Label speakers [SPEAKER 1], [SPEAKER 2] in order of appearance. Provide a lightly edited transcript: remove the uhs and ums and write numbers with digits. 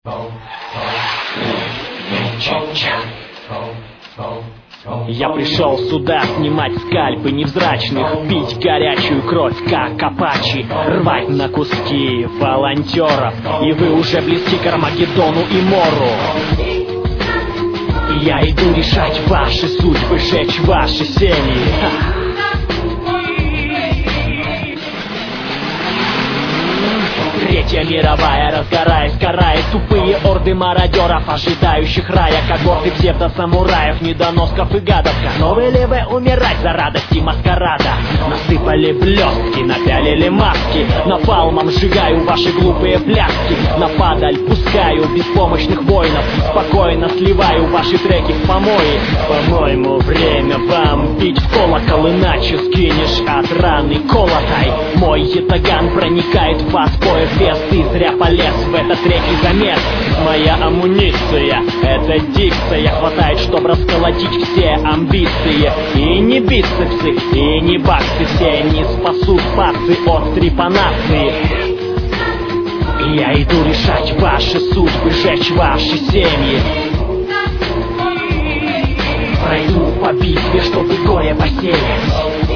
[SPEAKER 1] Я пришел сюда снимать скальпы невзрачных, пить горячую кровь, как апачи, рвать на куски волонтеров. И вы уже близки к Армагеддону и Мору. И я иду решать ваши судьбы, жечь ваши семьи. Третья мировая, разгораясь, карает тупые орды мародеров, ожидающих рая, когорты псевдосамураев, недоносков и гадов. Готовы вы умирать за радости маскарада? Насыпали блестки, напялили маски, напалмом сжигаю ваши глупые пляски. На падаль пускаю беспомощных воинов, спокойно сливаю ваши треки в помои. По-моему, время вам бить в колокол, иначе скинешь от раны колотой. Мой ятаган проникает в вас, поезд вес, ты зря полез в этот третий замес. Моя амуниция, это дикция, хватает, чтобы расколотить все амбиции. И не бицепсы, и не баксы, все не спасут пацы от трепанации. И я иду решать ваши судьбы, жечь ваши семьи. Пройду по битве, чтобы горе посеять.